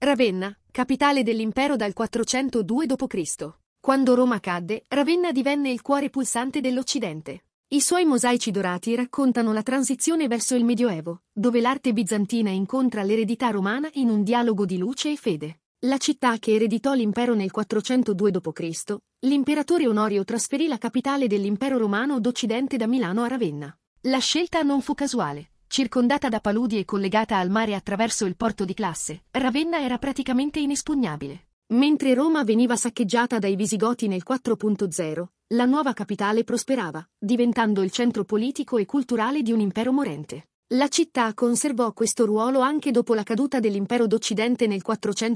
Ravenna, capitale dell'impero dal 402 d.C. Quando Roma cadde, Ravenna divenne il cuore pulsante dell'Occidente. I suoi mosaici dorati raccontano la transizione verso il Medioevo, dove l'arte bizantina incontra l'eredità romana in un dialogo di luce e fede. La città che ereditò l'impero nel 402 d.C., l'imperatore Onorio trasferì la capitale dell'impero romano d'Occidente da Milano a Ravenna. La scelta non fu casuale. Circondata da paludi e collegata al mare attraverso il porto di Classe, Ravenna era praticamente inespugnabile. Mentre Roma veniva saccheggiata dai Visigoti nel 4.0, la nuova capitale prosperava, diventando il centro politico e culturale di un impero morente. La città conservò questo ruolo anche dopo la caduta dell'impero d'Occidente nel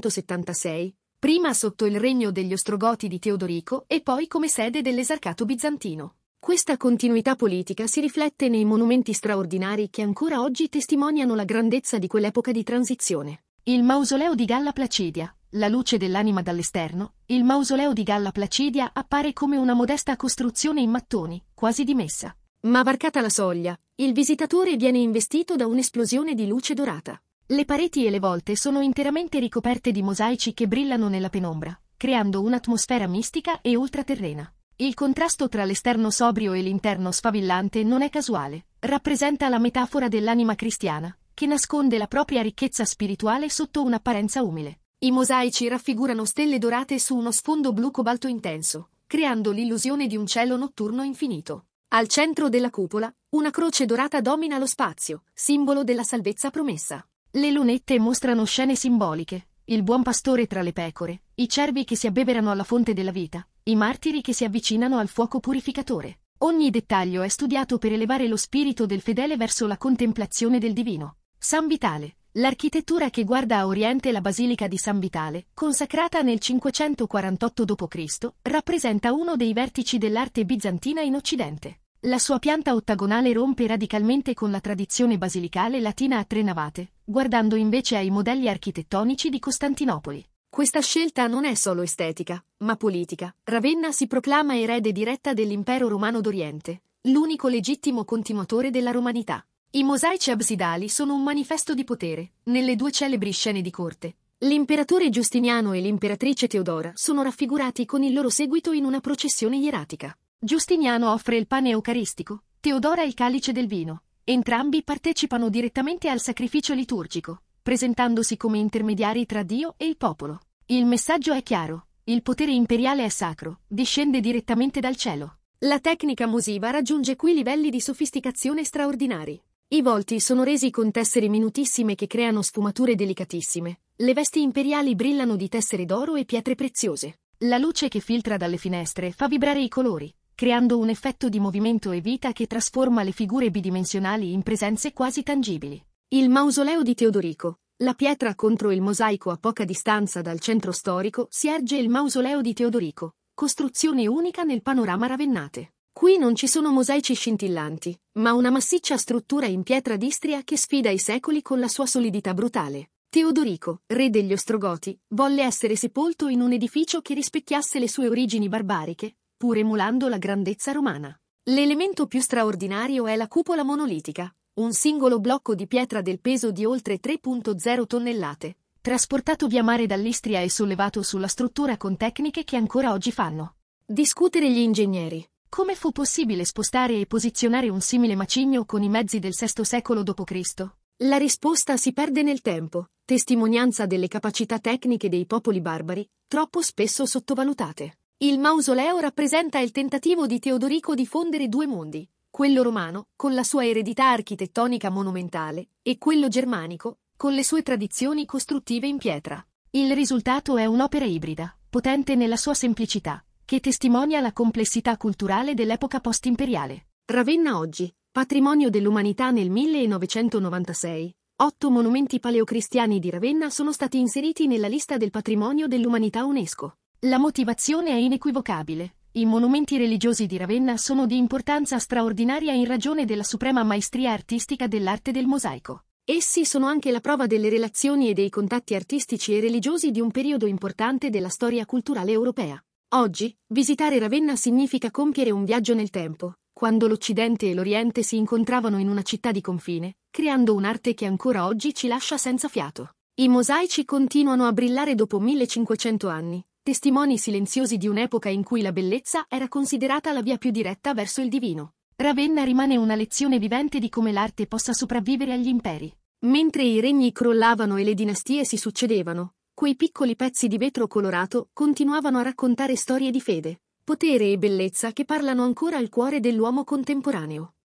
476, prima sotto il regno degli Ostrogoti di Teodorico e poi come sede dell'esarcato bizantino. Questa continuità politica si riflette nei monumenti straordinari che ancora oggi testimoniano la grandezza di quell'epoca di transizione. Il mausoleo di Galla Placidia, la luce dell'anima dall'esterno, il mausoleo di Galla Placidia appare come una modesta costruzione in mattoni, quasi dimessa. Ma varcata la soglia, il visitatore viene investito da un'esplosione di luce dorata. Le pareti e le volte sono interamente ricoperte di mosaici che brillano nella penombra, creando un'atmosfera mistica e ultraterrena. Il contrasto tra l'esterno sobrio e l'interno sfavillante non è casuale, rappresenta la metafora dell'anima cristiana, che nasconde la propria ricchezza spirituale sotto un'apparenza umile. I mosaici raffigurano stelle dorate su uno sfondo blu cobalto intenso, creando l'illusione di un cielo notturno infinito. Al centro della cupola, una croce dorata domina lo spazio, simbolo della salvezza promessa. Le lunette mostrano scene simboliche, il buon pastore tra le pecore, i cervi che si abbeverano alla fonte della vita, i martiri che si avvicinano al fuoco purificatore. Ogni dettaglio è studiato per elevare lo spirito del fedele verso la contemplazione del divino. San Vitale. L'architettura che guarda a oriente, la Basilica di San Vitale, consacrata nel 548 d.C., rappresenta uno dei vertici dell'arte bizantina in Occidente. La sua pianta ottagonale rompe radicalmente con la tradizione basilicale latina a tre navate, guardando invece ai modelli architettonici di Costantinopoli. Questa scelta non è solo estetica, ma politica. Ravenna si proclama erede diretta dell'impero romano d'Oriente, l'unico legittimo continuatore della romanità. I mosaici absidali sono un manifesto di potere. Nelle due celebri scene di corte, l'imperatore Giustiniano e l'imperatrice Teodora sono raffigurati con il loro seguito in una processione ieratica. Giustiniano offre il pane eucaristico, Teodora il calice del vino. Entrambi partecipano direttamente al sacrificio liturgico, presentandosi come intermediari tra Dio e il popolo. Il messaggio è chiaro: il potere imperiale è sacro, discende direttamente dal cielo. La tecnica musiva raggiunge qui livelli di sofisticazione straordinari. I volti sono resi con tessere minutissime che creano sfumature delicatissime. Le vesti imperiali brillano di tessere d'oro e pietre preziose. La luce che filtra dalle finestre fa vibrare i colori, creando un effetto di movimento e vita che trasforma le figure bidimensionali in presenze quasi tangibili. Il mausoleo di Teodorico. La pietra contro il mosaico a poca distanza dal centro storico si erge il mausoleo di Teodorico, costruzione unica nel panorama ravennate. Qui non ci sono mosaici scintillanti, ma una massiccia struttura in pietra d'Istria che sfida i secoli con la sua solidità brutale. Teodorico, re degli Ostrogoti, volle essere sepolto in un edificio che rispecchiasse le sue origini barbariche, pur emulando la grandezza romana. L'elemento più straordinario è la cupola monolitica, un singolo blocco di pietra del peso di oltre 3,0 tonnellate, trasportato via mare dall'Istria e sollevato sulla struttura con tecniche che ancora oggi fanno discutere gli ingegneri. Come fu possibile spostare e posizionare un simile macigno con i mezzi del VI secolo d.C.? La risposta si perde nel tempo, testimonianza delle capacità tecniche dei popoli barbari, troppo spesso sottovalutate. Il mausoleo rappresenta il tentativo di Teodorico di fondere due mondi, quello romano, con la sua eredità architettonica monumentale, e quello germanico, con le sue tradizioni costruttive in pietra. Il risultato è un'opera ibrida, potente nella sua semplicità, che testimonia la complessità culturale dell'epoca post-imperiale. Ravenna oggi, patrimonio dell'umanità nel 1996. 8 monumenti paleocristiani di Ravenna sono stati inseriti nella lista del patrimonio dell'umanità UNESCO. La motivazione è inequivocabile. I monumenti religiosi di Ravenna sono di importanza straordinaria in ragione della suprema maestria artistica dell'arte del mosaico. Essi sono anche la prova delle relazioni e dei contatti artistici e religiosi di un periodo importante della storia culturale europea. Oggi, visitare Ravenna significa compiere un viaggio nel tempo, quando l'Occidente e l'Oriente si incontravano in una città di confine, creando un'arte che ancora oggi ci lascia senza fiato. I mosaici continuano a brillare dopo 1500 anni, testimoni silenziosi di un'epoca in cui la bellezza era considerata la via più diretta verso il divino. Ravenna rimane una lezione vivente di come l'arte possa sopravvivere agli imperi. Mentre i regni crollavano e le dinastie si succedevano, quei piccoli pezzi di vetro colorato continuavano a raccontare storie di fede, potere e bellezza che parlano ancora al cuore dell'uomo contemporaneo.